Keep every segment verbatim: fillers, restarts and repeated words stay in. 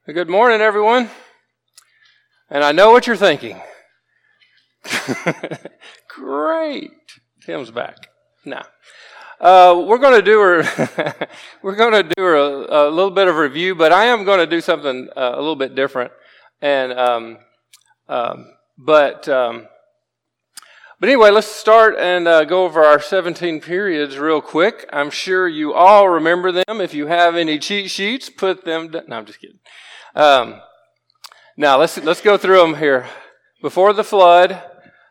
Good morning, everyone. And I know what you're thinking. Great. Tim's back. No. Uh, we're going to do a, we're going to do a, a little bit of review, but I am going to do something uh, a little bit different. And um, um, but um, but anyway, let's start and uh, go over our seventeen periods real quick. I'm sure you all remember them. If you have any cheat sheets, put them down. No, I'm just kidding. Um, now let's let's go through them here. Before the flood.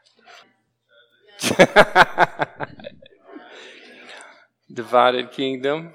Divided kingdom.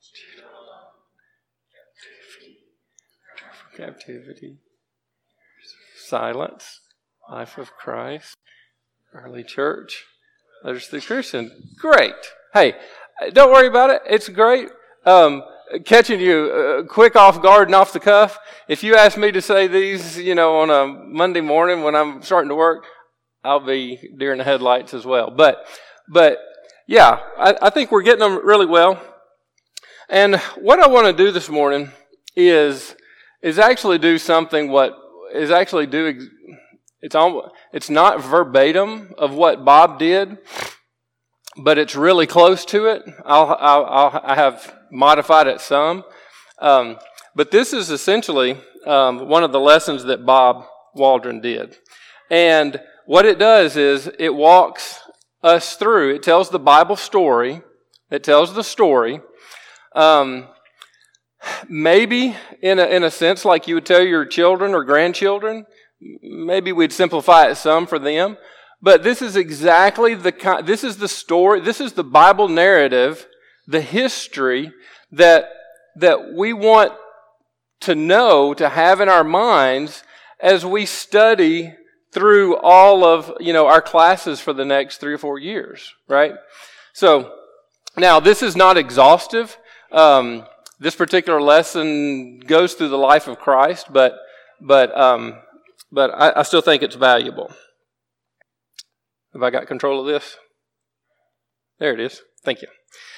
Captivity. Silence. Life of Christ. Early church. There's the Christian. Great. Hey, don't worry about it. It's great. Um, catching you uh, quick off guard and off the cuff. If you ask me to say these, you know, on a Monday morning when I'm starting to work, I'll be deer in the headlights as well. But, but yeah, I, I think we're getting them really well. And what I want to do this morning is is actually do something. What is actually do it's almost, it's not verbatim of what Bob did, but it's really close to it. I'll, I'll, I'll I have modified it some, um, but this is essentially um, one of the lessons that Bob Waldron did, and what it does is it walks us through. It tells the Bible story. It tells the story. Um, maybe in a, in a sense like you would tell your children or grandchildren. Maybe we'd simplify it some for them. But this is exactly the this is the story. This is the Bible narrative, the history that that we want to know, to have in our minds as we study through all of, you know, our classes for the next three or four years, right? So, now this is not exhaustive. Um, this particular lesson goes through the life of Christ, but but um, but I, I still think it's valuable. Have I got control of this? There it is. Thank you.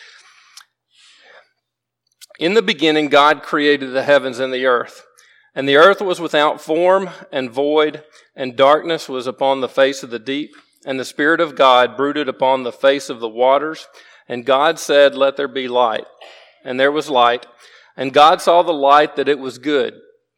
In the beginning, God created the heavens and the earth. And the earth was without form and void, and darkness was upon the face of the deep. And the Spirit of God brooded upon the face of the waters. And God said, "Let there be light." And there was light. And God saw the light that it was good.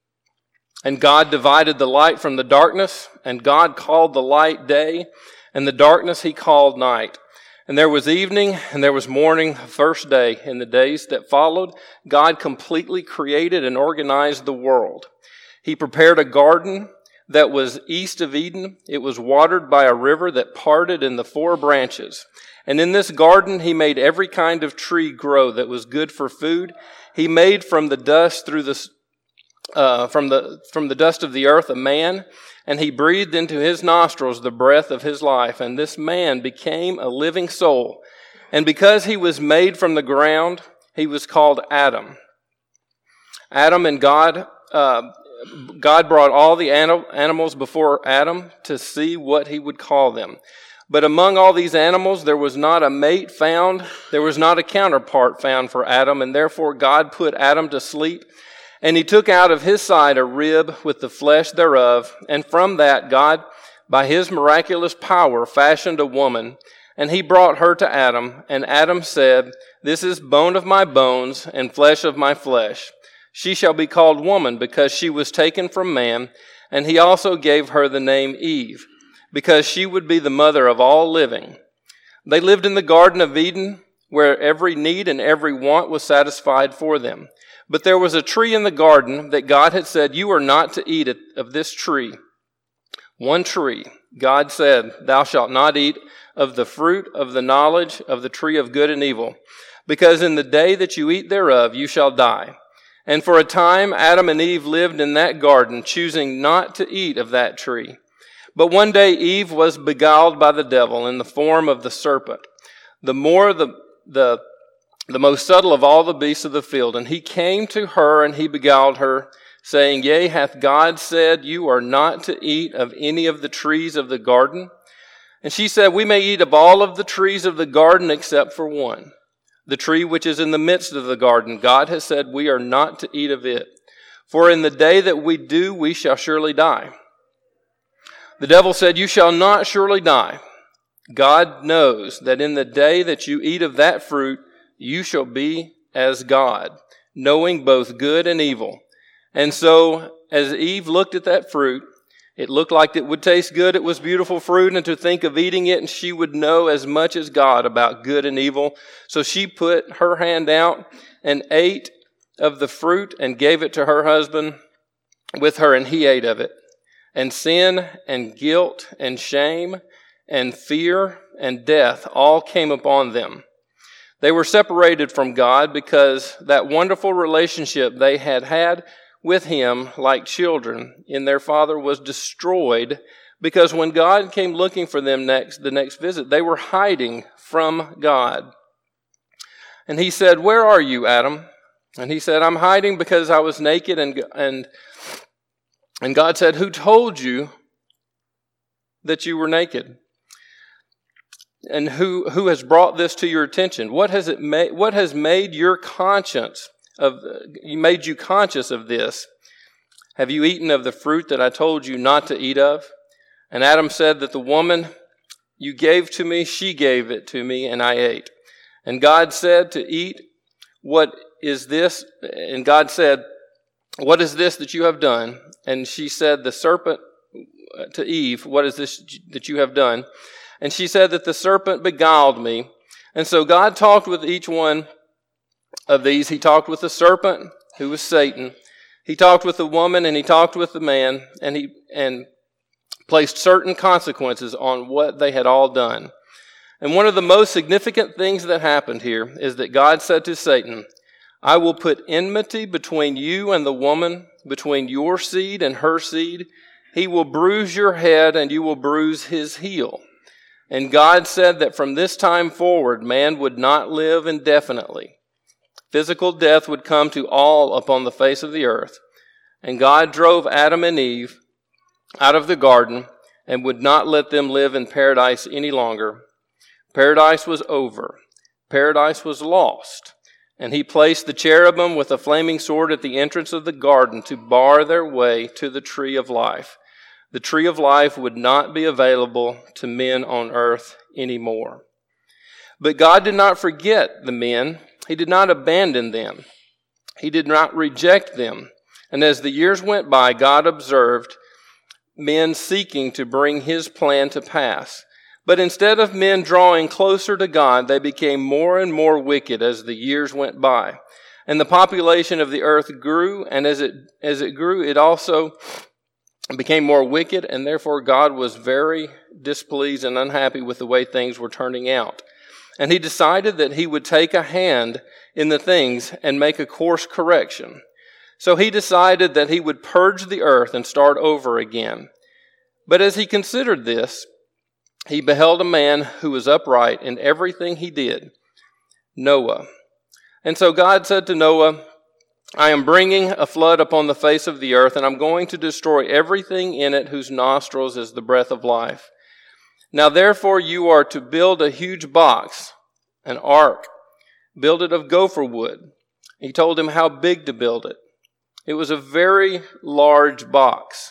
And God divided the light from the darkness. And God called the light day, and the darkness he called night. And there was evening, and there was morning, the first day. In the days that followed, God completely created and organized the world. He prepared a garden that was east of Eden. It was watered by a river that parted in the four branches. And in this garden he made every kind of tree grow that was good for food. He made from the dust through the uh, from the from the dust of the earth a man. And he breathed into his nostrils the breath of his life, and this man became a living soul. And because he was made from the ground, he was called Adam. Adam and God, uh, God brought all the anim- animals before Adam to see what he would call them. But among all these animals, there was not a mate found, there was not a counterpart found for Adam, and therefore God put Adam to sleep. And he took out of his side a rib with the flesh thereof, and from that God, by his miraculous power, fashioned a woman, and he brought her to Adam. And Adam said, "This is bone of my bones and flesh of my flesh. She shall be called woman, because she was taken from man." And he also gave her the name Eve, because she would be the mother of all living. They lived in the Garden of Eden, where every need and every want was satisfied for them. But there was a tree in the garden that God had said, "You are not to eat of this tree." One tree. God said, "Thou shalt not eat of the fruit of the knowledge of the tree of good and evil, because in the day that you eat thereof you shall die." And for a time Adam and Eve lived in that garden, choosing not to eat of that tree. But one day Eve was beguiled by the devil in the form of the serpent, the more the the the most subtle of all the beasts of the field. And he came to her, and he beguiled her, saying, "Yea, hath God said, you are not to eat of any of the trees of the garden?" And she said, "We may eat of all of the trees of the garden except for one, the tree which is in the midst of the garden. God has said, we are not to eat of it, For in the day that we do, we shall surely die. The devil said, You shall not surely die. God knows that in the day that you eat of that fruit, you shall be as God, knowing both good and evil. And so, as Eve looked at that fruit, it looked like it would taste good. It was beautiful fruit, and to think of eating it, and she would know as much as God about good and evil. So she put her hand out and ate of the fruit and gave it to her husband with her, and he ate of it. And sin and guilt and shame and fear and death all came upon them. They were separated from God because that wonderful relationship they had had with Him like children in their Father was destroyed, because when God came looking for them next, the next visit, they were hiding from God. And He said, Where are you, Adam? And he said, I'm hiding because I was naked. And, and, and God said, Who told you that you were naked? And who, who has brought this to your attention? What has it made, what has made your conscience of, made you conscious of this? Have you eaten of the fruit that I told you not to eat of? And Adam said that the woman you gave to me, she gave it to me, and I ate. And God said to eat, What is this? And God said, What is this that you have done? And she said, the serpent to Eve, What is this that you have done? And she said that the serpent beguiled me. And so God talked with each one of these. He talked with the serpent, who was Satan. He talked with the woman, and he talked with the man, and he and placed certain consequences on what they had all done. And one of the most significant things that happened here is that God said to Satan, I will put enmity between you and the woman, between your seed and her seed. He will bruise your head, and you will bruise his heel. And God said that from this time forward, man would not live indefinitely. Physical death would come to all upon the face of the earth. And God drove Adam and Eve out of the garden and would not let them live in paradise any longer. Paradise was over. Paradise was lost. And he placed the cherubim with a flaming sword at the entrance of the garden to bar their way to the tree of life. The tree of life would not be available to men on earth anymore. But God did not forget the men. He did not abandon them. He did not reject them. And as the years went by, God observed men seeking to bring his plan to pass. But instead of men drawing closer to God, they became more and more wicked as the years went by. And the population of the earth grew, and as it as it grew, it also became more wicked, and therefore God was very displeased and unhappy with the way things were turning out. And he decided that he would take a hand in the things and make a course correction. So he decided that he would purge the earth and start over again. But as he considered this, he beheld a man who was upright in everything he did, Noah. And so God said to Noah, I am bringing a flood upon the face of the earth, and I'm going to destroy everything in it whose nostrils is the breath of life. Now therefore you are to build a huge box, an ark. Build it of gopher wood. He told him how big to build it. It was a very large box.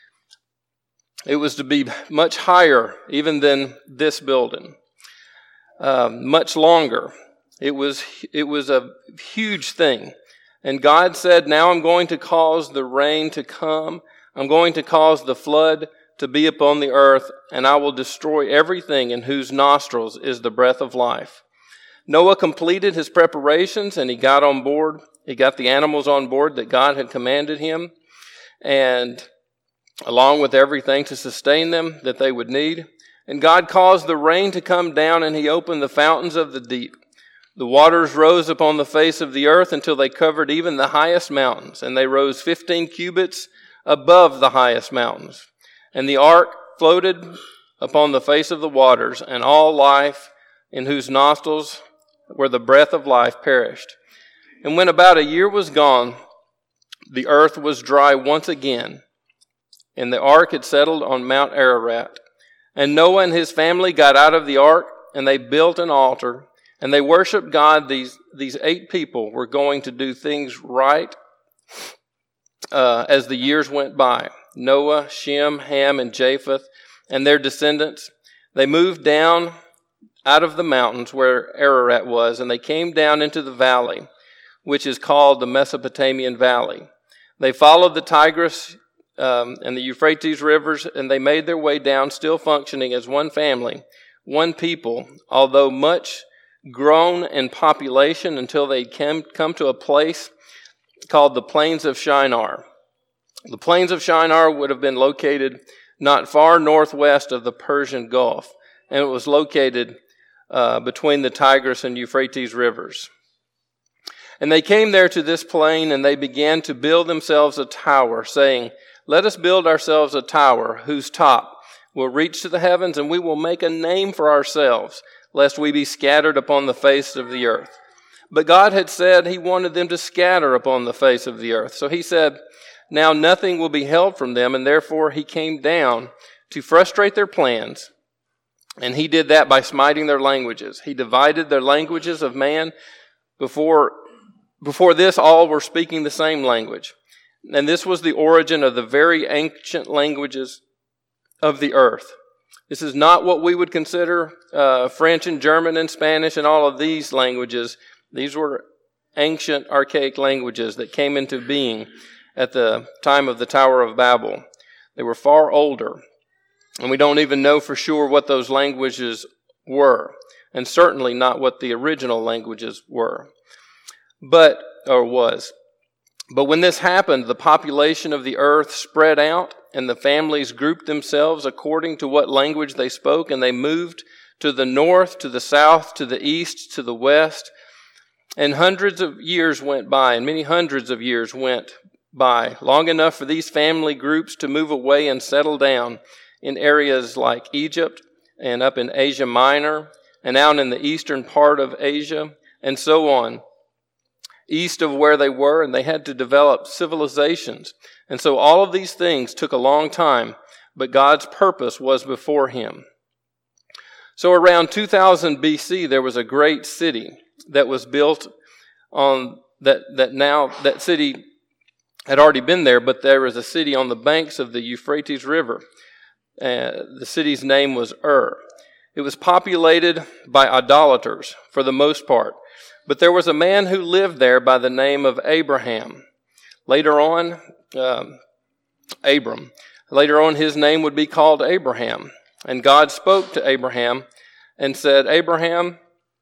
It was to be much higher even than this building, uh, much longer. It was, it was a huge thing. And God said, now I'm going to cause the rain to come. I'm going to cause the flood to be upon the earth, and I will destroy everything in whose nostrils is the breath of life. Noah completed his preparations, and he got on board. He got the animals on board that God had commanded him, and along with everything to sustain them that they would need. And God caused the rain to come down, and he opened the fountains of the deep. The waters rose upon the face of the earth until they covered even the highest mountains, and they rose fifteen cubits above the highest mountains. And the ark floated upon the face of the waters, and all life in whose nostrils were the breath of life perished. And when about a year was gone, the earth was dry once again, and the ark had settled on Mount Ararat. And Noah and his family got out of the ark, and they built an altar, and they worshiped God. These, these eight people were going to do things right uh, as the years went by. Noah, Shem, Ham, and Japheth, and their descendants. They moved down out of the mountains where Ararat was, and they came down into the valley, which is called the Mesopotamian Valley. They followed the Tigris um, and the Euphrates rivers, and they made their way down, still functioning as one family, one people, although much grown in population until they came come to a place called the Plains of Shinar. The Plains of Shinar would have been located not far northwest of the Persian Gulf, and it was located uh, between the Tigris and Euphrates rivers. And they came there to this plain, and they began to build themselves a tower, saying, "Let us build ourselves a tower whose top will reach to the heavens, and we will make a name for ourselves, lest we be scattered upon the face of the earth." But God had said he wanted them to scatter upon the face of the earth. So he said, now nothing will be held from them, and therefore he came down to frustrate their plans. And he did that by smiting their languages. He divided their languages of man. Before, before this, all were speaking the same language. And this was the origin of the very ancient languages of the earth. This is not what we would consider uh, French and German and Spanish and all of these languages. These were ancient, archaic languages that came into being at the time of the Tower of Babel. They were far older, and we don't even know for sure what those languages were, and certainly not what the original languages were, but or was. But when this happened, the population of the earth spread out, and the families grouped themselves according to what language they spoke, and they moved to the north, to the south, to the east, to the west. And hundreds of years went by, and many hundreds of years went by, long enough for these family groups to move away and settle down in areas like Egypt and up in Asia Minor and out in the eastern part of Asia and so on, east of where they were, and they had to develop civilizations. And so all of these things took a long time, but God's purpose was before him. So around two thousand B C, there was a great city that was built on that, that now, that city had already been there, but there was a city on the banks of the Euphrates River. Uh, the city's name was Ur. It was populated by idolaters for the most part, but there was a man who lived there by the name of Abraham. Later on, um, Abram. Later on, his name would be called Abraham. And God spoke to Abraham and said, Abraham,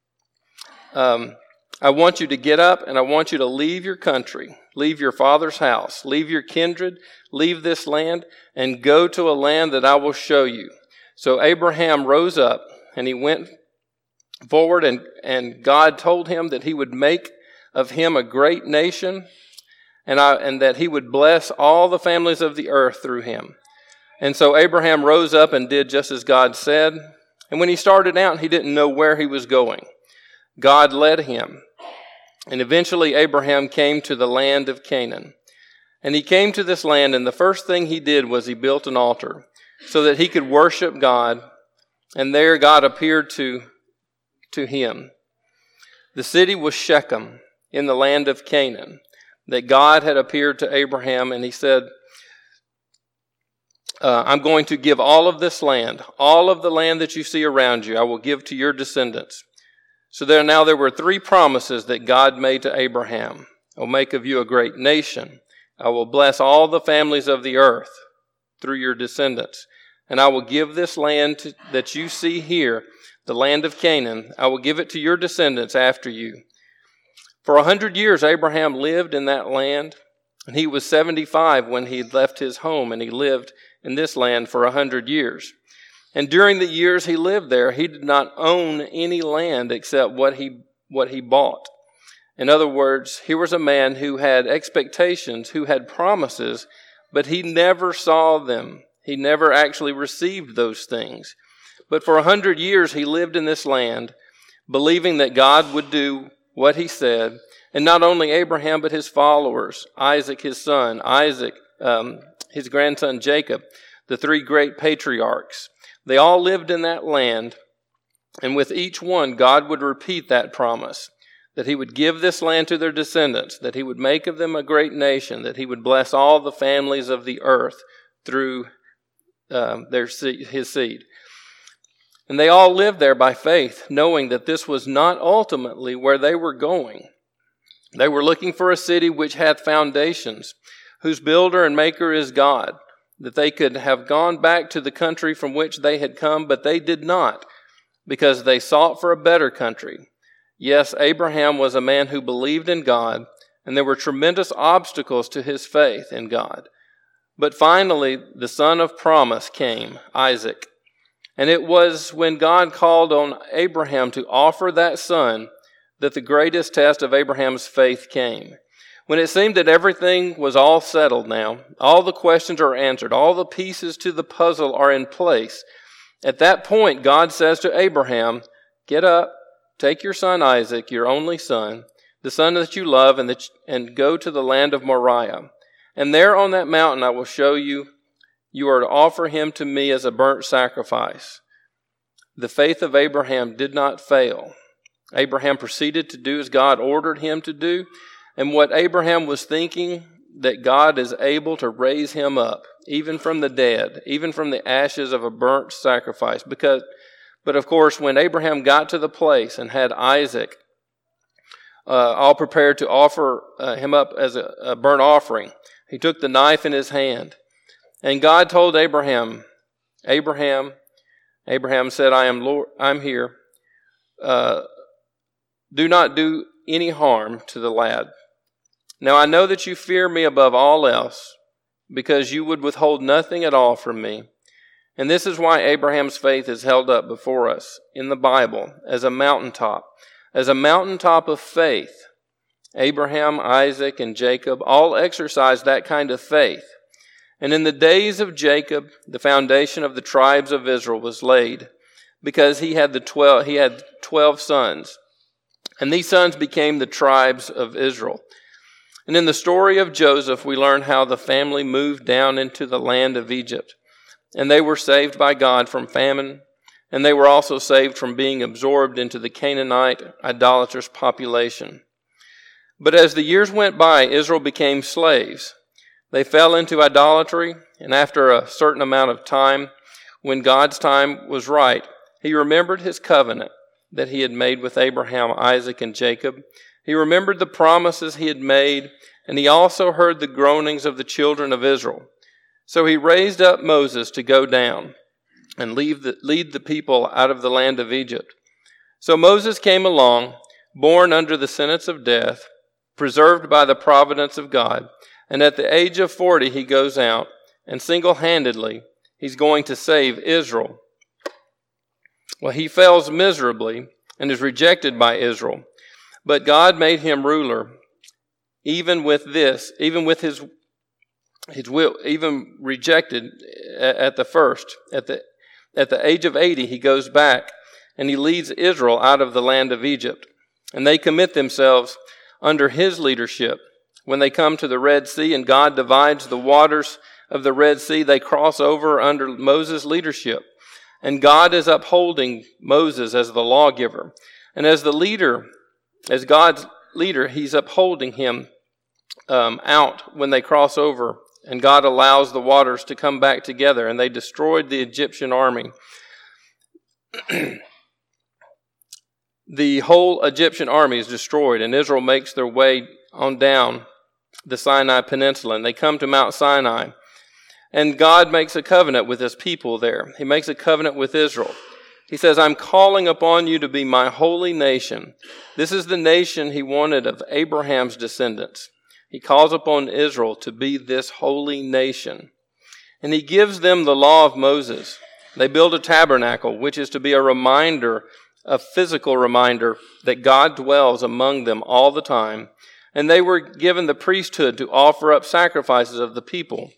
um, I want you to get up and I want you to leave your country, leave your father's house, leave your kindred, leave this land, and go to a land that I will show you. So Abraham rose up and he went forward, and, and God told him that he would make of him a great nation, and, I, and that he would bless all the families of the earth through him. And so Abraham rose up and did just as God said. And when he started out, he didn't know where he was going. God led him. And eventually Abraham came to the land of Canaan. And he came to this land, and the first thing he did was he built an altar so that he could worship God. And there God appeared to, to him. The city was Shechem in the land of Canaan, that God had appeared to Abraham, and he said, uh, I'm going to give all of this land, all of the land that you see around you, I will give to your descendants. So there now there were three promises that God made to Abraham. I will make of you a great nation. I will bless all the families of the earth through your descendants. And I will give this land to, that you see here, the land of Canaan, I will give it to your descendants after you. For a hundred years Abraham lived in that land, and he was seventy-five when he left his home, and he lived in this land for a hundred years. And during the years he lived there, he did not own any land except what he what he bought. In other words, here was a man who had expectations, who had promises, but he never saw them. He never actually received those things. But for a hundred years he lived in this land, believing that God would do what he said. And not only Abraham, but his followers, Isaac his son, Isaac, um, his grandson Jacob, the three great patriarchs. They all lived in that land, and with each one, God would repeat that promise, that he would give this land to their descendants, that he would make of them a great nation, that he would bless all the families of the earth through um, their se- his seed. And they all lived there by faith, knowing that this was not ultimately where they were going. They were looking for a city which hath foundations, whose builder and maker is God, that they could have gone back to the country from which they had come, but they did not, because they sought for a better country. Yes, Abraham was a man who believed in God, and there were tremendous obstacles to his faith in God. But finally, the son of promise came, Isaac. And it was when God called on Abraham to offer that son that the greatest test of Abraham's faith came. When it seemed that everything was all settled now, all the questions are answered, all the pieces to the puzzle are in place, at that point God says to Abraham, "Get up, take your son Isaac, your only son, the son that you love, and, that, and go to the land of Moriah. And there on that mountain I will show you, you are to offer him to me as a burnt sacrifice." The faith of Abraham did not fail. Abraham proceeded to do as God ordered him to do. And what Abraham was thinking, that God is able to raise him up, even from the dead, even from the ashes of a burnt sacrifice. Because, but of course, when Abraham got to the place and had Isaac uh, all prepared to offer uh, him up as a, a burnt offering, he took the knife in his hand. And God told Abraham, Abraham, Abraham said, I am Lord, I'm here. Uh, do not do any harm to the lad. Now I know that you fear me above all else, because you would withhold nothing at all from me. And this is why Abraham's faith is held up before us in the Bible as a mountaintop, as a mountaintop of faith. Abraham, Isaac, and Jacob all exercised that kind of faith. And in the days of Jacob, the foundation of the tribes of Israel was laid, because he had the twelve, he had twelve sons. And these sons became the tribes of Israel. And in the story of Joseph, we learn how the family moved down into the land of Egypt. And they were saved by God from famine. And they were also saved from being absorbed into the Canaanite idolatrous population. But as the years went by, Israel became slaves. They fell into idolatry. And after a certain amount of time, when God's time was right, he remembered his covenant that he had made with Abraham, Isaac, and Jacob. He remembered the promises he had made, and he also heard the groanings of the children of Israel. So he raised up Moses to go down and leave the, lead the people out of the land of Egypt. So Moses came along, born under the sentence of death, preserved by the providence of God. And at the age of forty, he goes out, and single-handedly, he's going to save Israel. Well, he fails miserably and is rejected by Israel. But God made him ruler, even with this, even with his his will, even rejected at the first. At the at the age of eighty, he goes back and he leads Israel out of the land of Egypt. And they commit themselves under his leadership. When they come to the Red Sea and God divides the waters of the Red Sea, they cross over under Moses' leadership. And God is upholding Moses as the lawgiver. And as the leader, as God's leader, he's upholding him um, out when they cross over. And God allows the waters to come back together. And they destroyed the Egyptian army. The whole Egyptian army is destroyed. And Israel makes their way on down the Sinai Peninsula. And they come to Mount Sinai. And God makes a covenant with his people there. He makes a covenant with Israel. He says, I'm calling upon you to be my holy nation. This is the nation he wanted of Abraham's descendants. He calls upon Israel to be this holy nation. And he gives them the law of Moses. They build a tabernacle, which is to be a reminder, a physical reminder, that God dwells among them all the time. And they were given the priesthood to offer up sacrifices of the people.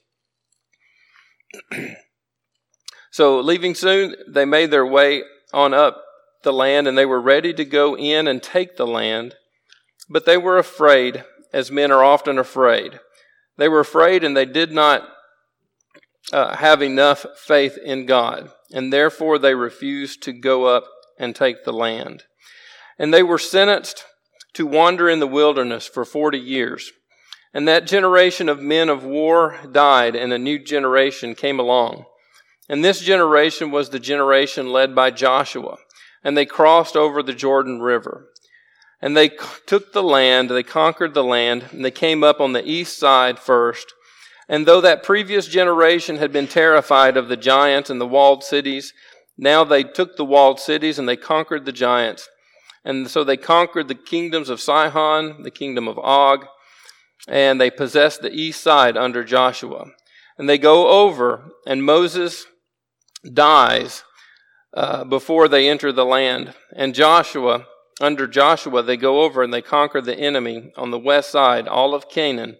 So leaving soon, they made their way on up the land, and they were ready to go in and take the land. But they were afraid, as men are often afraid. They were afraid, and they did not uh, have enough faith in God. And therefore they refused to go up and take the land. And they were sentenced to wander in the wilderness for forty years. And that generation of men of war died, and a new generation came along. And this generation was the generation led by Joshua. And they crossed over the Jordan River. And they took the land, they conquered the land, and they came up on the east side first. And though that previous generation had been terrified of the giants and the walled cities, now they took the walled cities and they conquered the giants. And so they conquered the kingdoms of Sihon, the kingdom of Og, and they possessed the east side under Joshua. And they go over, and Moses dies uh, before they enter the land. And Joshua, under Joshua, they go over and they conquer the enemy on the west side. All of Canaan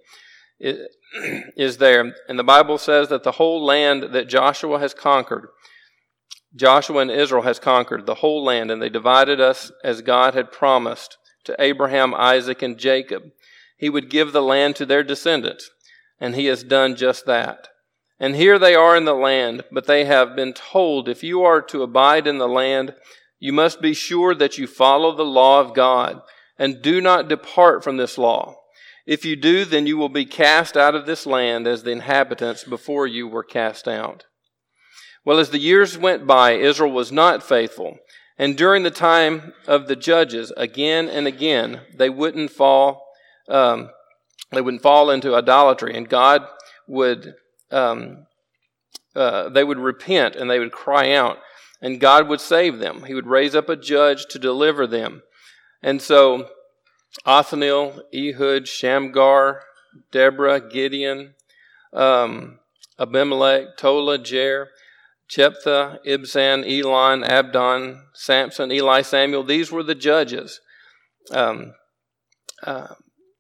is there. And the Bible says that the whole land that Joshua has conquered, Joshua and Israel has conquered the whole land, and they divided us as God had promised to Abraham, Isaac, and Jacob. He would give the land to their descendants, and he has done just that. And here they are in the land, but they have been told, if you are to abide in the land, you must be sure that you follow the law of God, and do not depart from this law. If you do, then you will be cast out of this land as the inhabitants before you were cast out. Well, as the years went by, Israel was not faithful. And during the time of the judges, again and again, they wouldn't fall, um, they wouldn't fall into idolatry. And God would, um, uh, they would repent and they would cry out. And God would save them. He would raise up a judge to deliver them. And so Othniel, Ehud, Shamgar, Deborah, Gideon, um, Abimelech, Tola, Jer, Jephthah, Ibzan, Elon, Abdon, Samson, Eli, Samuel. These were the judges. Um, uh,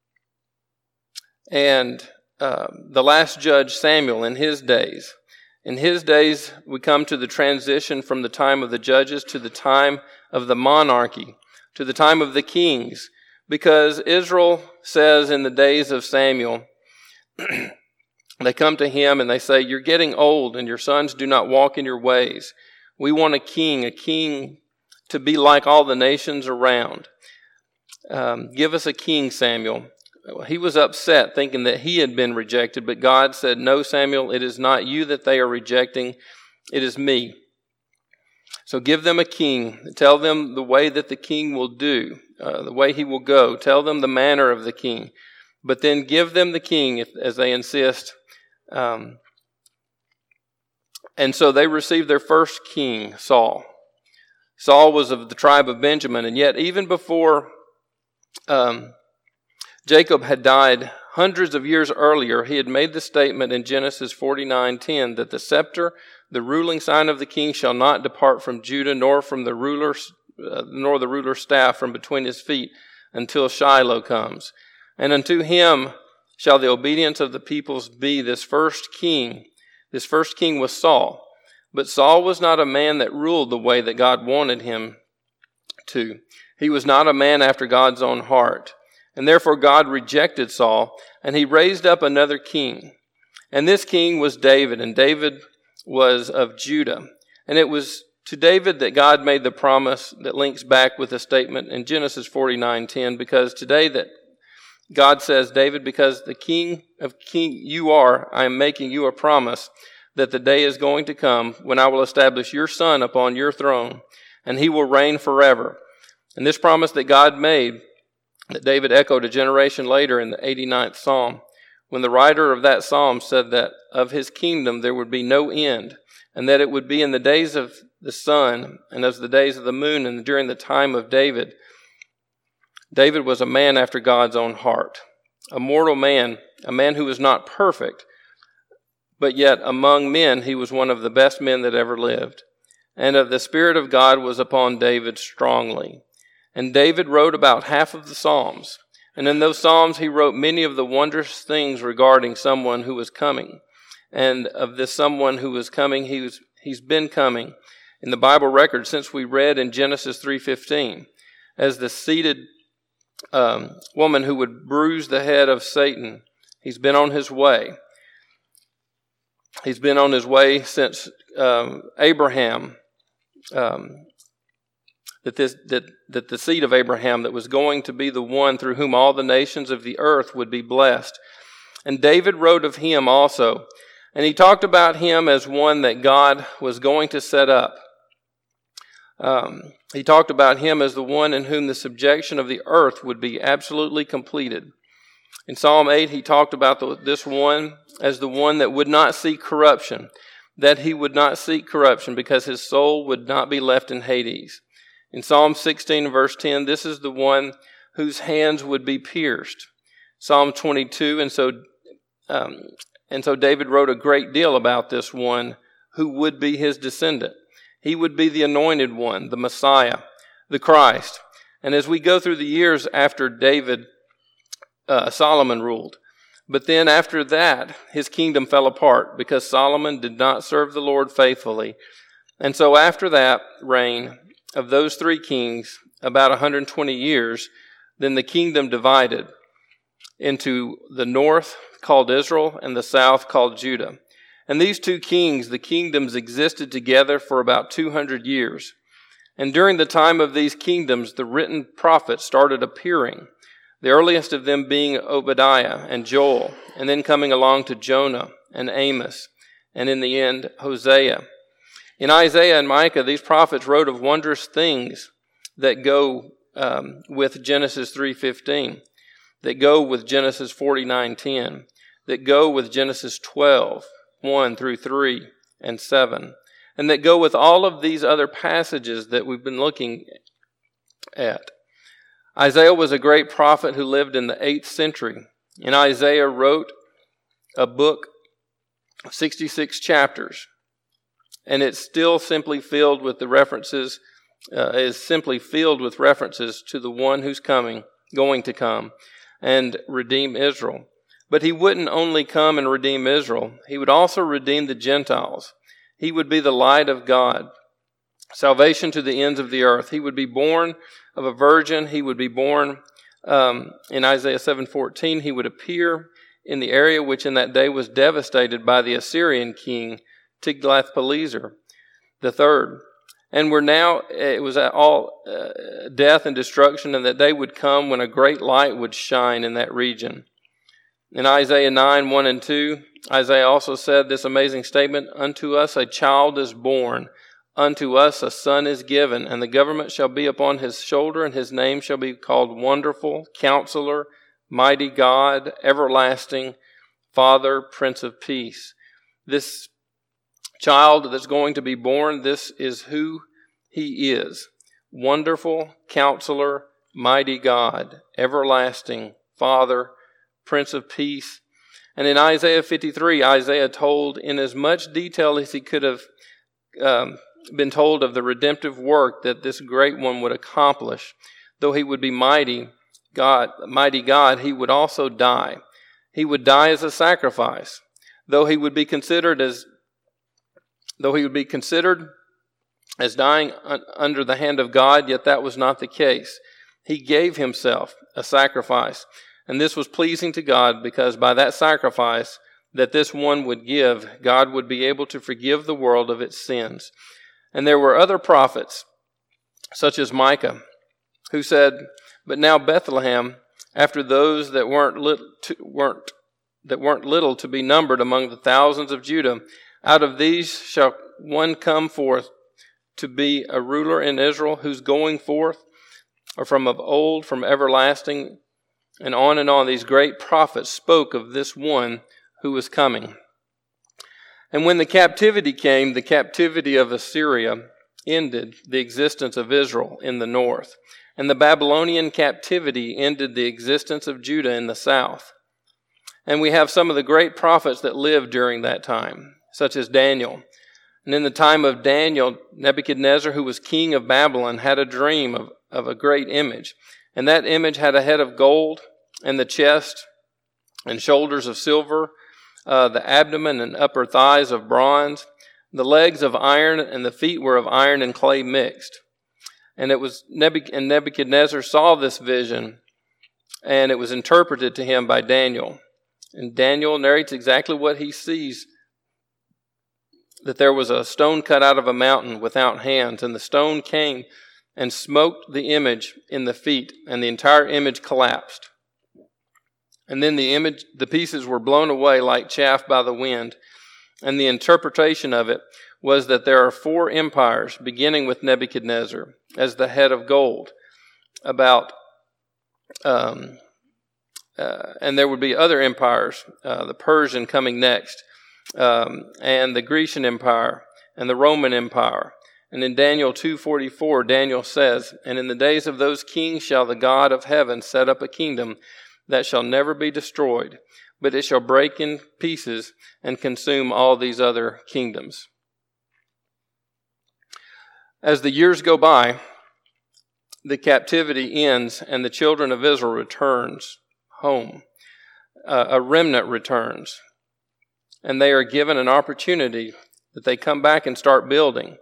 and uh, the last judge, Samuel, in his days. In his days, we come to the transition from the time of the judges to the time of the monarchy, to the time of the kings. Because Israel says in the days of Samuel, they come to him and they say, you're getting old and your sons do not walk in your ways. We want a king, a king to be like all the nations around. Um, give us a king, Samuel. He was upset thinking that he had been rejected, but God said, no, Samuel, it is not you that they are rejecting, it is me. So give them a king. Tell them the way that the king will do, uh, the way he will go. Tell them the manner of the king. But then give them the king if, as they insist. Um, and so they received their first king, Saul. Saul was of the tribe of Benjamin, and yet even before um, Jacob had died hundreds of years earlier, he had made the statement in Genesis forty-nine ten that the scepter, the ruling sign of the king, shall not depart from Judah, nor from the ruler's, uh, nor the ruler's staff from between his feet, until Shiloh comes. And unto him shall the obedience of the peoples be. This first king, this first king was Saul. But Saul was not a man that ruled the way that God wanted him to. He was not a man after God's own heart. And therefore God rejected Saul, and he raised up another king. And this king was David, and David was of Judah. And it was to David that God made the promise that links back with the statement in Genesis forty-nine ten, because today that God says, David, because the king of king you are, I am making you a promise that the day is going to come when I will establish your son upon your throne, and he will reign forever. And this promise that God made, that David echoed a generation later in the eighty-ninth Psalm, when the writer of that psalm said that of his kingdom there would be no end, and that it would be in the days of the sun and as the days of the moon and during the time of David. David was a man after God's own heart, a mortal man, a man who was not perfect, but yet among men he was one of the best men that ever lived. And of the Spirit of God was upon David strongly. And David wrote about half of the Psalms. And in those Psalms he wrote many of the wondrous things regarding someone who was coming. And of this someone who was coming, he was, he's been coming in the Bible record since we read in Genesis three fifteen, as the seated um, woman who would bruise the head of Satan. He's been on his way. He's been on his way since um, Abraham um, that this that, that the seed of Abraham that was going to be the one through whom all the nations of the earth would be blessed. And David wrote of him also, and he talked about him as one that God was going to set up. Um, he talked about him as the one in whom the subjection of the earth would be absolutely completed. In Psalm eight, he talked about the, this one as the one that would not see corruption, that he would not seek corruption because his soul would not be left in Hades. In Psalm sixteen, verse ten, this is the one whose hands would be pierced. Psalm twenty-two, and so um, and so David wrote a great deal about this one who would be his descendant. He would be the anointed one, the Messiah, the Christ. And as we go through the years after David, uh, Solomon ruled. But then after that, his kingdom fell apart because Solomon did not serve the Lord faithfully. And so after that reign of those three kings, about one hundred twenty years, then the kingdom divided into the north called Israel and the south called Judah. And these two kings, the kingdoms existed together for about two hundred years. And during the time of these kingdoms, the written prophets started appearing, the earliest of them being Obadiah and Joel, and then coming along to Jonah and Amos, and in the end, Hosea. In Isaiah and Micah, these prophets wrote of wondrous things that go um, with Genesis three fifteen, that go with Genesis forty-nine ten, that go with Genesis twelve, one through three and seven, and that go with all of these other passages that we've been looking at. Isaiah was a great prophet who lived in the eighth century, and Isaiah wrote a book of sixty-six chapters, and it's still simply filled with the references, uh, is simply filled with references to the one who's coming, going to come, and redeem Israel. But he wouldn't only come and redeem Israel. He would also redeem the Gentiles. He would be the light of God, salvation to the ends of the earth. He would be born of a virgin. He would be born, um, in Isaiah seven fourteen, he would appear in the area which in that day was devastated by the Assyrian king Tiglath-Pileser the third. And we're now, it was all uh, death and destruction, and that day would come when a great light would shine in that region. In Isaiah nine, one and two, Isaiah also said this amazing statement, "Unto us a child is born, unto us a son is given, and the government shall be upon his shoulder, and his name shall be called Wonderful, Counselor, Mighty God, Everlasting, Father, Prince of Peace." This child that's going to be born, this is who he is. Wonderful, Counselor, Mighty God, Everlasting, Father, Prince of Peace. And in Isaiah fifty-three, Isaiah told in as much detail as he could have um, been told of the redemptive work that this great one would accomplish. Though he would be mighty God, mighty God, he would also die. He would die as a sacrifice. Though he would be considered as though he would be considered as dying un- under the hand of God, yet that was not the case. He gave himself a sacrifice. And this was pleasing to God because by that sacrifice that this one would give, God would be able to forgive the world of its sins. And there were other prophets, such as Micah, who said, "But now Bethlehem, after those that weren't little to, weren't that weren't little to be numbered among the thousands of Judah, out of these shall one come forth to be a ruler in Israel, whose going forth are from of old, from everlasting." And on and on, these great prophets spoke of this one who was coming. And when the captivity came, the captivity of Assyria ended the existence of Israel in the north. And the Babylonian captivity ended the existence of Judah in the south. And we have some of the great prophets that lived during that time, such as Daniel. And in the time of Daniel, Nebuchadnezzar, who was king of Babylon, had a dream of, of a great image. And that image had a head of gold, and the chest and shoulders of silver, uh, the abdomen and upper thighs of bronze, the legs of iron, and the feet were of iron and clay mixed. And it was Nebuch- and Nebuchadnezzar saw this vision, and it was interpreted to him by Daniel. And Daniel narrates exactly what he sees, that there was a stone cut out of a mountain without hands, and the stone came and smote the image in the feet, and the entire image collapsed. And then the image, the pieces were blown away like chaff by the wind. And the interpretation of it was that there are four empires, beginning with Nebuchadnezzar as the head of gold, about, um, uh, and there would be other empires, uh, the Persian coming next, um, and the Grecian Empire, and the Roman Empire. And in Daniel two forty-four, Daniel says, "And in the days of those kings shall the God of heaven set up a kingdom that shall never be destroyed, but it shall break in pieces and consume all these other kingdoms." As the years go by, the captivity ends and the children of Israel returns home. Uh, a remnant returns, and they are given an opportunity that they come back and start building.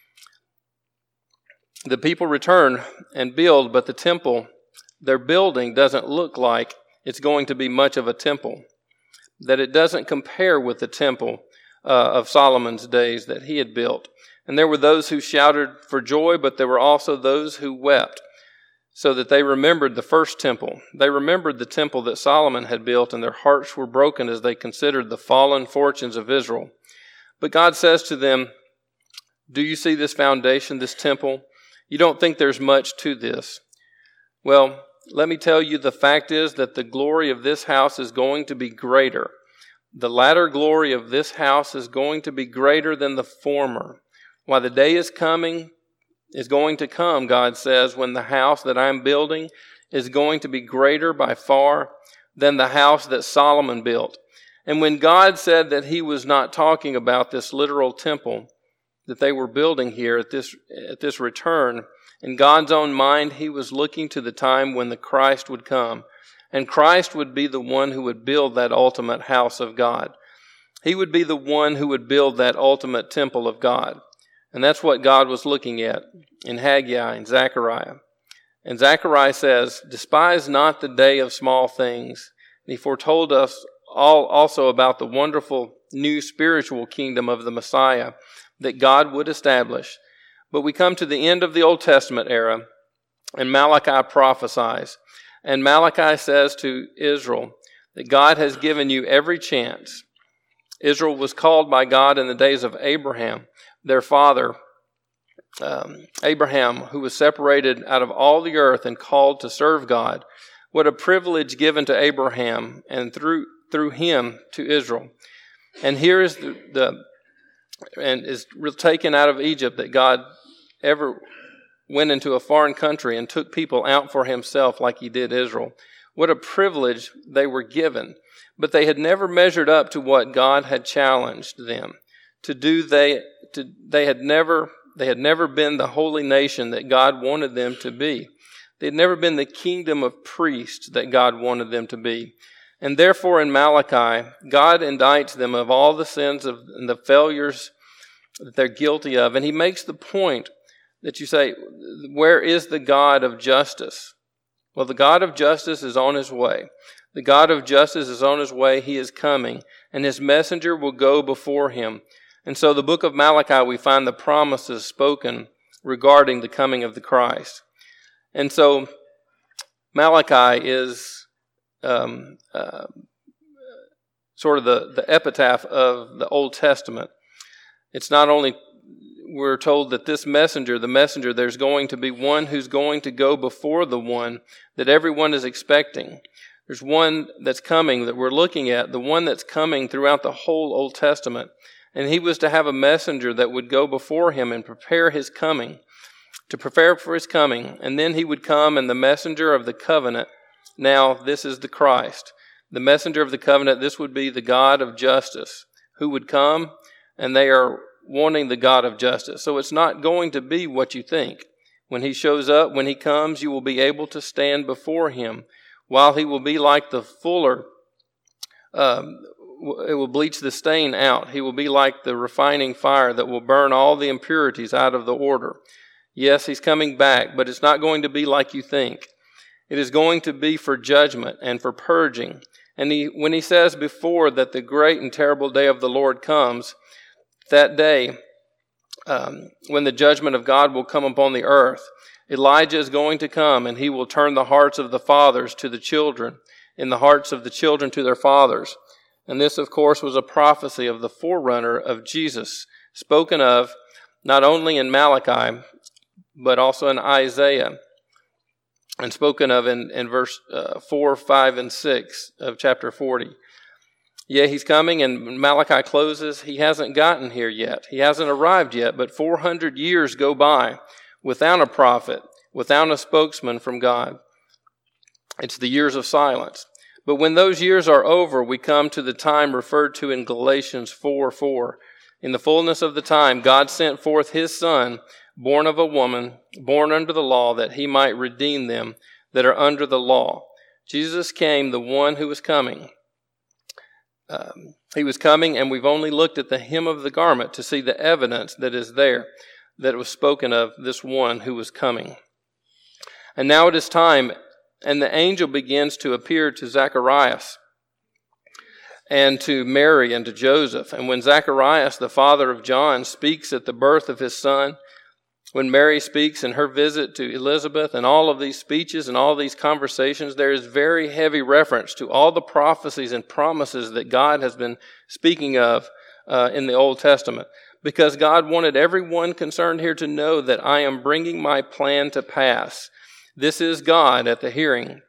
The people return and build, but the temple they're building doesn't look like it's going to be much of a temple, that it doesn't compare with the temple uh, of Solomon's days that he had built. And there were those who shouted for joy, but there were also those who wept, so that they remembered the first temple. They remembered the temple that Solomon had built, and their hearts were broken as they considered the fallen fortunes of Israel. But God says to them, "Do you see this foundation, this temple? You don't think there's much to this. Well, let me tell you, the fact is that the glory of this house is going to be greater. The latter glory of this house is going to be greater than the former. Why, the day is coming, is going to come, God says, when the house that I'm building is going to be greater by far than the house that Solomon built." And when God said that he was not talking about this literal temple that they were building here at this at this return, in God's own mind, he was looking to the time when the Christ would come. And Christ would be the one who would build that ultimate house of God. He would be the one who would build that ultimate temple of God. And that's what God was looking at in Haggai and Zechariah. And Zechariah says, "Despise not the day of small things." And he foretold us all also about the wonderful new spiritual kingdom of the Messiah that God would establish. But we come to the end of the Old Testament era, and Malachi prophesies. And Malachi says to Israel that God has given you every chance. Israel was called by God in the days of Abraham, their father, um, Abraham, who was separated out of all the earth and called to serve God. What a privilege given to Abraham, and through through him to Israel. And here is the, the and is taken out of Egypt, that God ever went into a foreign country and took people out for himself like he did Israel. What a privilege they were given. But they had never measured up to what God had challenged them to do. They to, they had never they had never been the holy nation that God wanted them to be. They had never been the kingdom of priests that God wanted them to be. And therefore in Malachi, God indicts them of all the sins of, and the failures that they're guilty of. And he makes the point that you say, where is the God of justice? Well, the God of justice is on his way. The God of justice is on his way. He is coming, and his messenger will go before him. And so the book of Malachi, we find the promises spoken regarding the coming of the Christ. And so Malachi is Um, uh, sort of the, the epitaph of the Old Testament. It's not only, we're told that this messenger, the messenger, there's going to be one who's going to go before the one that everyone is expecting. There's one that's coming that we're looking at, the one that's coming throughout the whole Old Testament. And he was to have a messenger that would go before him and prepare his coming, to prepare for his coming. And then he would come, and the messenger of the covenant. Now, this is the Christ, the messenger of the covenant. This would be the God of justice who would come, and they are wanting the God of justice. So it's not going to be what you think. When he shows up, when he comes, you will be able to stand before him, while he will be like the fuller, um, it will bleach the stain out. He will be like the refining fire that will burn all the impurities out of the order. Yes, he's coming back, but it's not going to be like you think. It is going to be for judgment and for purging. And he, when he says before that the great and terrible day of the Lord comes, that day um, when the judgment of God will come upon the earth, Elijah is going to come, and he will turn the hearts of the fathers to the children, and the hearts of the children to their fathers. And this, of course, was a prophecy of the forerunner of Jesus, spoken of not only in Malachi, but also in Isaiah, and spoken of in, in verse uh, four, five, and six of chapter forty. Yeah, he's coming, and Malachi closes. He hasn't gotten here yet. He hasn't arrived yet, but four hundred years go by without a prophet, without a spokesman from God. It's the years of silence. But when those years are over, we come to the time referred to in Galatians four four. In the fullness of the time, God sent forth his Son, born of a woman, born under the law, that he might redeem them that are under the law. Jesus came, the one who was coming. Um, he was coming, and we've only looked at the hem of the garment to see the evidence that is there, that was spoken of this one who was coming. And now it is time, and the angel begins to appear to Zacharias and to Mary and to Joseph. And when Zacharias, the father of John, speaks at the birth of his son, when Mary speaks in her visit to Elizabeth, and all of these speeches and all these conversations, there is very heavy reference to all the prophecies and promises that God has been speaking of uh, in the Old Testament. Because God wanted everyone concerned here to know that I am bringing my plan to pass. This is God at the hearing.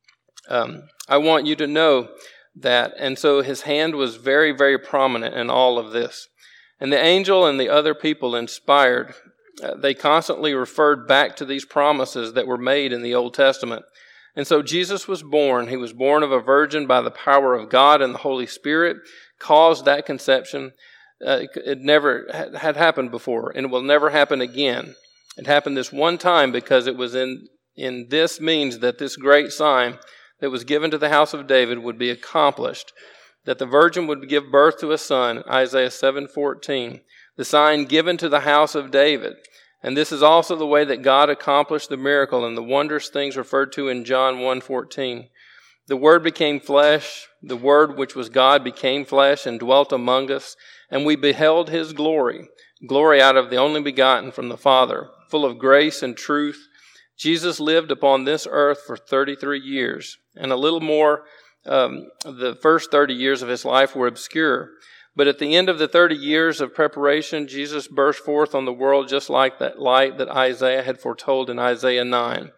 Um, I want you to know that. And so his hand was very, very prominent in all of this. And the angel and the other people inspired, uh, they constantly referred back to these promises that were made in the Old Testament. And so Jesus was born. He was born of a virgin by the power of God, and the Holy Spirit caused that conception. Uh, it, it never had, had happened before, and it will never happen again. It happened this one time because it was in, in this means that this great sign that was given to the house of David would be accomplished, that the virgin would give birth to a son, Isaiah seven fourteen, the sign given to the house of David. And this is also the way that God accomplished the miracle and the wondrous things referred to in John one fourteen. The Word became flesh, the Word which was God became flesh and dwelt among us, and we beheld his glory, glory out of the only begotten from the Father, full of grace and truth. Jesus lived upon this earth for thirty-three years, and a little more, um, the first thirty years of his life were obscure. But at the end of the thirty years of preparation, Jesus burst forth on the world just like that light that Isaiah had foretold in Isaiah nine.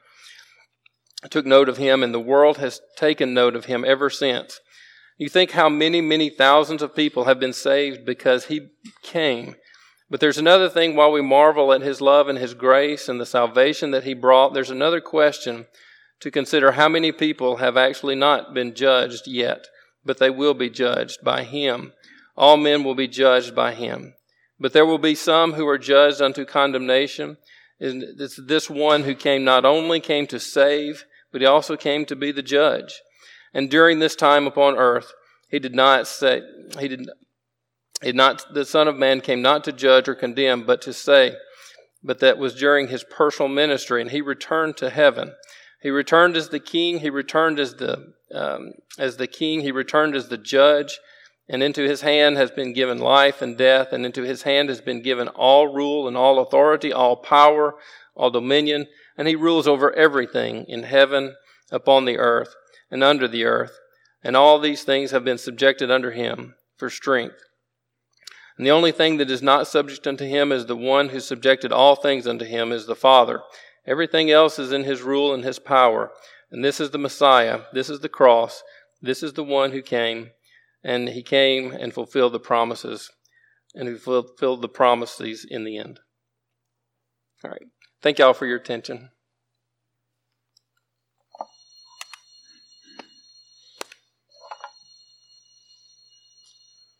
I took note of him, and the world has taken note of him ever since. You think how many, many thousands of people have been saved because he came. But there's another thing, while we marvel at his love and his grace and the salvation that he brought, there's another question to consider: how many people have actually not been judged yet, but they will be judged by him. All men will be judged by him. But there will be some who are judged unto condemnation. And it's this one who came, not only came to save, but he also came to be the judge. And during this time upon earth, he did not say, he did It not the Son of Man came not to judge or condemn, but to save. But that was during his personal ministry, and he returned to heaven. He returned as the king. He returned as the um, as the king. He returned as the judge, and into his hand has been given life and death, and into his hand has been given all rule and all authority, all power, all dominion, and he rules over everything in heaven, upon the earth, and under the earth, and all these things have been subjected under him for strength. And the only thing that is not subject unto him is the one who subjected all things unto him, is the Father. Everything else is in his rule and his power. And this is the Messiah. This is the cross. This is the one who came. And he came and fulfilled the promises. And who fulfilled the promises in the end. All right. Thank y'all for your attention.